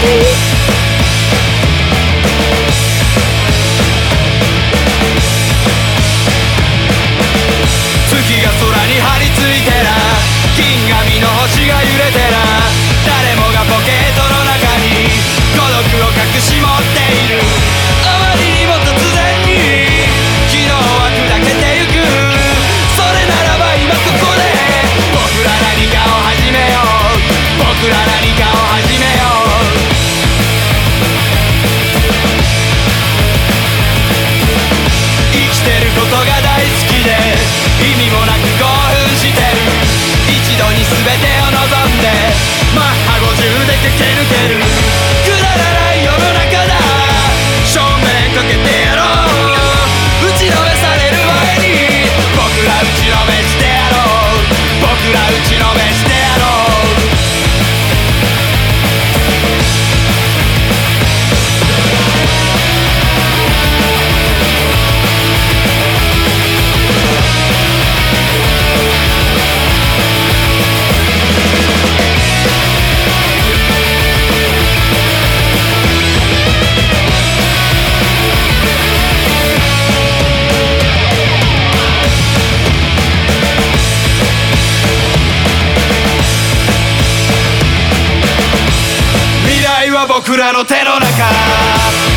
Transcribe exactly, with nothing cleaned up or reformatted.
月が空に張り付いてら、銀紙の星が揺れてら、誰もがポケットの中に孤独を隠し持っている。あまりにも突然に昨日は砕けてゆく。それならば今ここで僕ら何かを始めよう。僕ら何かを始めよう。生きてることが大好きで意味もなく興奮してる。一度に全てを望んでマッハごじゅうで駆け抜ける。くだらない世の中だ、正面かけてやろう。打ちのめされる前に僕ら打ちのめしてやろう。僕ら打ちのめしてやろう。僕らの手の中。